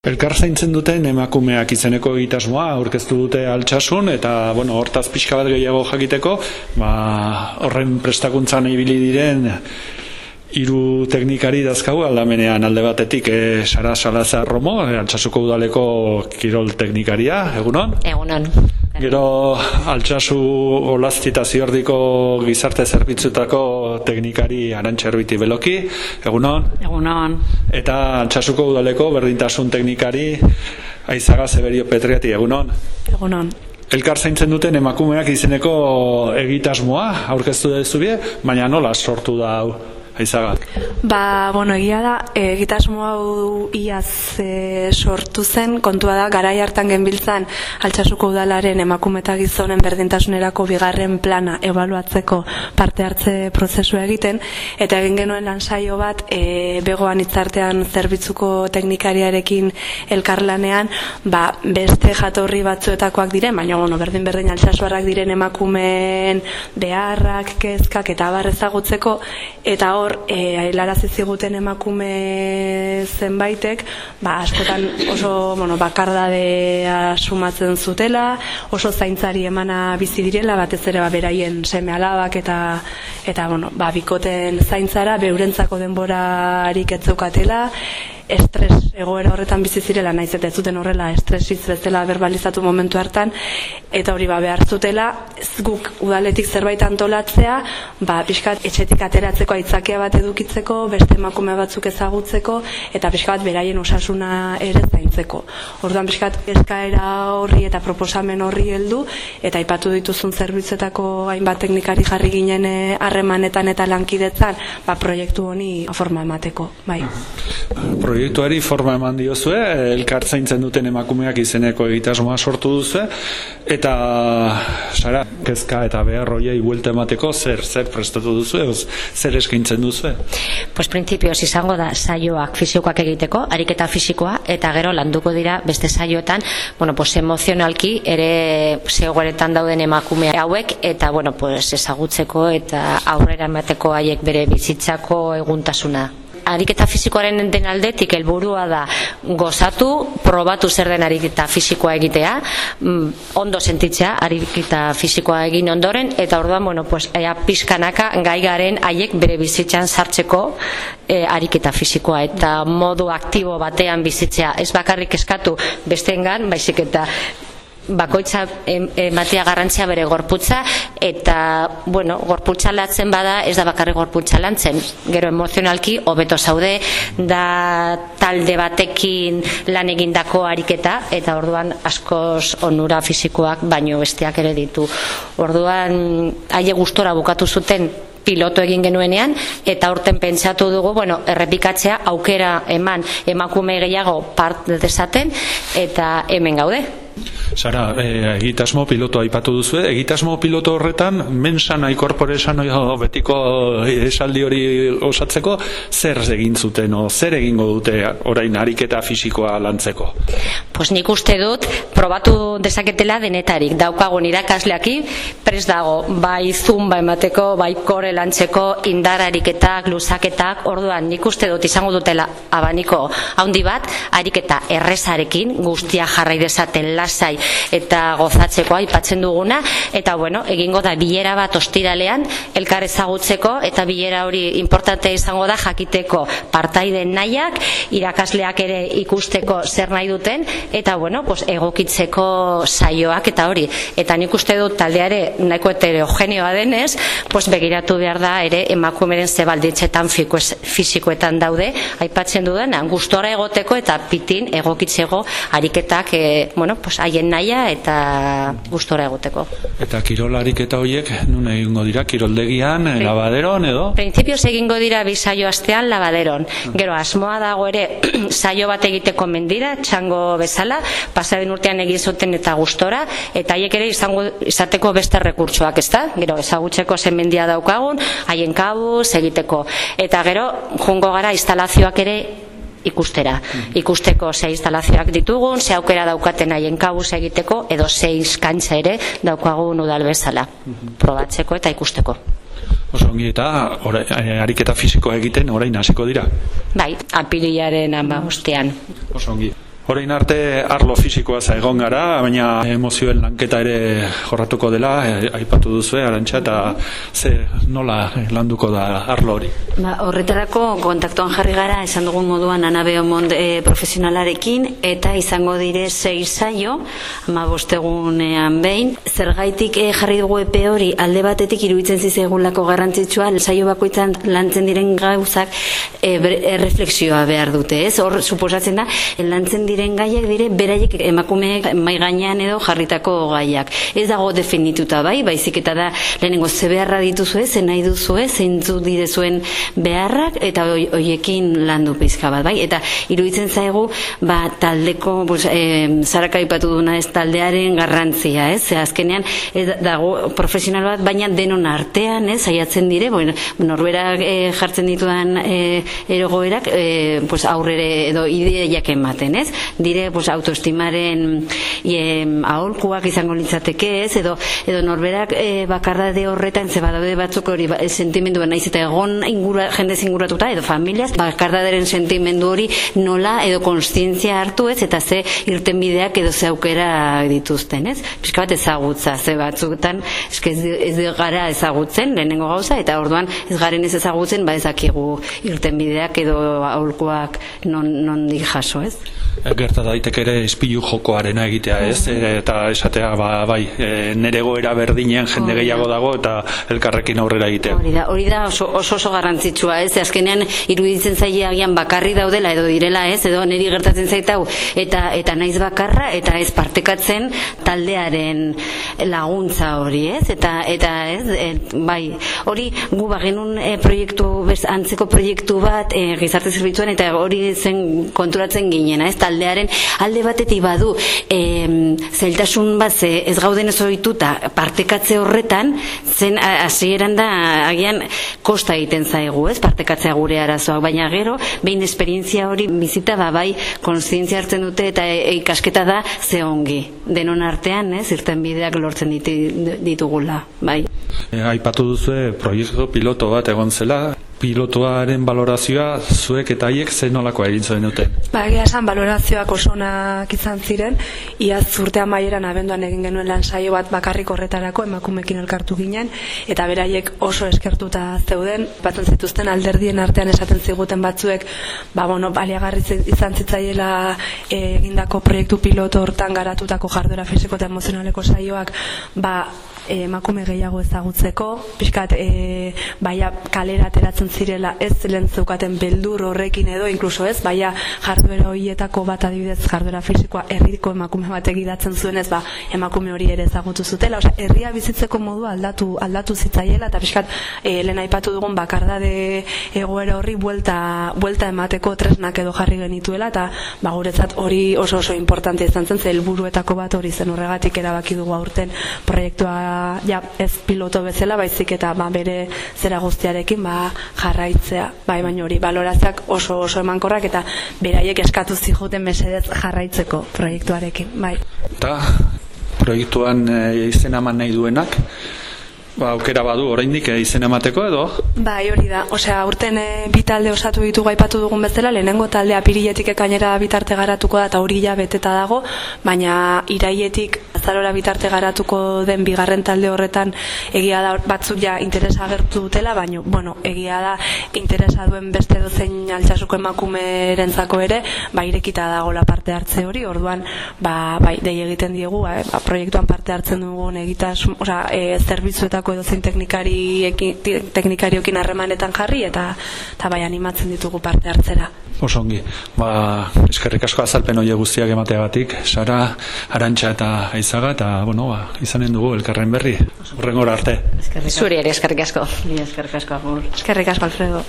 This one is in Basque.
Elkar zaintzen duten emakumeak izeneko egitasmoa aurkeztu dute Altsasun eta hortaz pixka bat gehiago jakiteko, horren prestakuntzan ibili diren 3 teknikari dazkagu aldamenean. Alde batetik Sara Salazar Romo, Altsasuko udaleko kirol teknikaria, egunon? Egunon. Gero Altsasu Olazti eta Ziordiko gizarte zerbitzutako teknikari Arantxa Erbiti Beloki, egunon? Egunon. Eta Altsasuko udaleko berdintasun teknikari Aizaga Zeberio Petriati, egunon? Egunon. Elkar zaintzen duten emakumeak izeneko egitasmoa aurkeztu duzu bie, baina nola sortu da hau? Aizaga. Egia da, egitasmo hau iaz sortu zen, kontua da, garai hartan genbiltzan Altsasuko udalaren emakume eta gizonen berdintasunerako 2. plana ebaluatzeko parte hartze prozesua egiten, eta egin genuen lan saio bat, Begoan Hitzartean zerbitzuko teknikariarekin elkarlanean, beste jatorri batzuetakoak diren, baina berdin Altsasuarrak diren emakumeen beharrak, kezkak eta abar ezagutzeko, eta hor, helarazi ziguten emakume zenbaitek, askotan oso bakardadea sumatzen zutela, oso zaintzari emana bizi direla, batez ere beraien seme alabak eta bikoten zaintzara, beurentzako denborarik ez zeukatela, estres egoera horretan bizi zirela, naiz eta ez zuten horrela estresiz bezala berbalizatu momentu hartan, eta hori behar zutela, guk udaletik zerbait antolatzea, pixkat etxetik ateratzeko aitzakia bat edukitzeko, beste emakume batzuk ezagutzeko, eta pixkat beraien osasuna ere zaintzeko. Orduan pixkat eskaera horri eta proposamen horri heldu, eta aipatu dituzun zerbitzuetako hainbat teknikari jarri ginen harremanetan eta lankidetzan, proiektu honi forma emateko. Proiektuari forma eman diozue, elkar zaintzen duten emakumeak izeneko egitasmoa sortu duzu, eta Sara, kezka eta behar hoiei buelta emateko zer prestatu duzu, zer eskaintzen duzu? Printzipioz izango da saioak fisikoak egiteko, ariketa fisikoa, eta gero landuko dira beste saioetan, emozionalki ere zegoeretan dauden emakume hauek, eta ezagutzeko eta aurrera emateko haiek bere bizitzako eguntasuna. Ariketa fisikoaren den aldetik helburua da gozatu, probatu zer den ariketa fisikoa egitea, ondo sentitzea ariketa fisikoa egin ondoren, eta orduan pixkanaka gai garen haiek bere bizitzan sartzeko ariketa fisikoa eta modu aktibo batean bizitzea, ez bakarrik eskatu besteengan, baizik eta bakoitza ematea garrantzia bere gorputza, eta gorputza latzen bada ez da bakarrik gorputza lantzen, gero emozionalki hobeto zaude, da talde batekin lan egindako ariketa, eta orduan askoz onura fisikoak baino besteak ere ditu. Orduan haie gustora bukatu zuten piloto egin genuenean, eta aurten pentsatu dugu, errepikatzea, aukera eman emakume gehiago parte dezaten, eta hemen gaude. Sara, egitasmo piloto aipatu duzu, egitasmo piloto horretan Mensana Corporation betiko esaldi hori osatzeko zer egin zuten, zer egingo dute orain ariketa fisikoa lantzeko? Nik uste dut probatu dezaketela denetarik, daukagun irakasleaki prest dago, bai zumba emateko, bai kore lantzeko, indar ariketak, luzaketak, orduan nik uste dut izango dutela abaniko handi bat, ariketa errezarekin, guztia jarrai dezaten lasai eta gozatzeko aipatzen duguna, eta egingo da bilera bat ostiralean elkar ezagutzeko, eta bilera hori importante izango da jakiteko partaideen nahiak, irakasleak ere ikusteko zer nahi duten, eta egokitzeko saioak eta hori, eta nik uste dut taldeare nahiko heterogeneoa denez, begiratu behar da ere emakumeren zebalditzetan fisikoetan daude, aipatzen dudana, gustora egoteko eta pitin egokitzeko ariketak haien naia eta gustora egoteko. Eta kirol ariketa horiek nun egingo dira, kiroldegian, labaderon edo? Printzipioz egingo dira 2 saio astean labaderon, gero asmoa dago ere saio bat egiteko mendira, txango bezala, pasaden urtean egin zuten eta gustora, eta haiek ere izateko beste rekurtsoak, ezta? Gero ezagutzeko zen mendia daukagun, haien kabuz egiteko, eta gero jungo gara instalazioak ere ikusteko 6 instalazioak ditugun, ze aukera daukaten haien kabuz egiteko, edo 6 kantxa ere daukagun udal bezala, probatzeko eta ikusteko. Oso ongi, eta ariketa fisikoa egiten orain hasiko dira? Bai, apirilaren 15. Oso ongi. Orain arte arlo fisikoa egon gara, baina emozioen lanketa ere jorratuko dela, aipatu duzue, Arantxa, eta nola landuko da arlo hori? Horretarako kontaktuan jarri gara, esan dugun moduan Ana Beomont profesionalarekin, eta izango dire 6 saio, 15 egunean behin. Zergaitik jarri dugu epe hori, alde batetik iruditzen zizaigulako garrantzitsua, saio bakoitzan lantzen diren gauzak erreflexioa behar dute, ez? Hor, suposatzen da, lantzen diren gaiak dire, beraiek emakumeek mai gainean edo jarritako gaiak. Ez dago definituta baizik eta da lehenengo ze beharra dituzue, ze nahi duzue, zeintzu direzuen beharrak, eta hoiekin landu pizka bat, bai? Eta iruditzen zaigu, taldeko, Zarak aipatu duna ez, taldearen garrantzia, ez? Azkenean, dago profesional bat, baina denon artean, ez? Saiatzen dire, norberak jartzen ditudan erogoerak, aurrere edo ideiak ematen, ez? Dire autoestimaren aholkuak izango litzateke, ez? Edo norberak bakardade horretan, ze badaude batzuk hori sentimendu naiz eta egon jendez inguratuta, edo familiaz, bakardaderen sentimendu hori nola edo kontzientzia hartu, ez? Eta ze irtenbideak edo ze aukera dituzten, ez? Pixka bat ezagutza, ze batzuetan ez gara ezagutzen lehenengo gauza, eta orduan ez garen ez ezagutzen, ezakigu irtenbideak edo aholkuak nondik jaso, ez? Gerta daiteke ere ispilu jokoarena egitea, ez? Eta esatea, nere goera berdinean jende gehiago dago eta elkarrekin aurrera egitea. Hori da oso garrantzitsua, ez? Azkenean iruditzen zaile agian bakarri daudela edo direla, ez? Edo niri gertatzen zaitau eta naiz bakarra eta ez partekatzen taldearen laguntza hori, ez? Eta ez, hori gu bagenun antzeko proiektu bat gizarte zerbitzuan, eta hori zen konturatzen ginen, ez? Taldearen alde batetik badu zailtasun bat, ez gauden ez ohituta partekatze horretan, zen hasieran da agian kosta egiten zaigu, ez? Partekatzea gure arazoak, baina gero behin esperientzia hori bizita kontzientzia hartzen dute, eta ikasketa da ze ongi denon artean, ez? Irtenbideak lortzen ditugula, bai. Aipatu duzue proiektu piloto bat egon zela, pilotuaren balorazioa zuek eta haiek zen nolakoa egin zuen dute? Egia esan balorazioak oso onak izan ziren, iaz urte amaieran abenduan egin genuen lan saio bat bakarrik horretarako, emakumekin elkartu ginen, eta beraiek oso eskertuta zeuden, batzen zituzten alderdien artean esaten ziguten batzuek, baliagarri izan zitzaiela egindako proiektu piloto hortan garatutako jarduera fisiko eta emozionaleko saioak, emakume gehiago ezagutzeko, pixkat kalera ateratzen zirela, ez lehen zeukaten beldur horrekin edo, inkluso ez, jarduera horietako bat adibidez, jarduera fisikoa herriko emakume batek gidatzen zuenez, emakume hori ere ezagutu zutela, herria bizitzeko modua aldatu zitzaiela, eta pixkat lehen aipatu dugun bakardade egoera horri buelta emateko tresnak edo jarri genituela, eta guretzat hori oso importantea izan zen, ze helburuetako bat hori zen, horregatik erabaki dugu aurten proiektua ez piloto bezala, baizik eta bere zera guztiarekin jarraitzea, baina hori balorazioak oso emankorrak, eta beraiek eskatu ziguten mesedez jarraitzeko proiektuarekin, bai. Eta proiektuan izena eman nahi duenak, aukera badu oraindik izena emateko edo? Bai, hori da. Urten bi talde osatu ditugu aipatu dugun bezala, lehenengo taldea apiriletik ekainera bitarte garatuko da, eta hori ja beteta dago, baina irailetik azarora bitarte garatuko den bigarren talde horretan egia da batzuk ja interesa agertu dutela, baina, egia da interesa duen beste dozein Altsasuko emakumerentzako ere, irekita dagoela parte hartze hori, orduan, dei egiten diegu, proiektuan parte hartzen dugun zerbitzuetako edozein teknikariokin harremanetan jarri, eta animatzen ditugu parte hartzera. Osongi, eskerrik asko azalpen hori guztiak emateagatik, Sara, Arantxa eta Aizaga, eta izanen dugu elkarren berri, hurrengora arte. Zuri ere eskerrik asko. Eskerrik asko, Alfredo.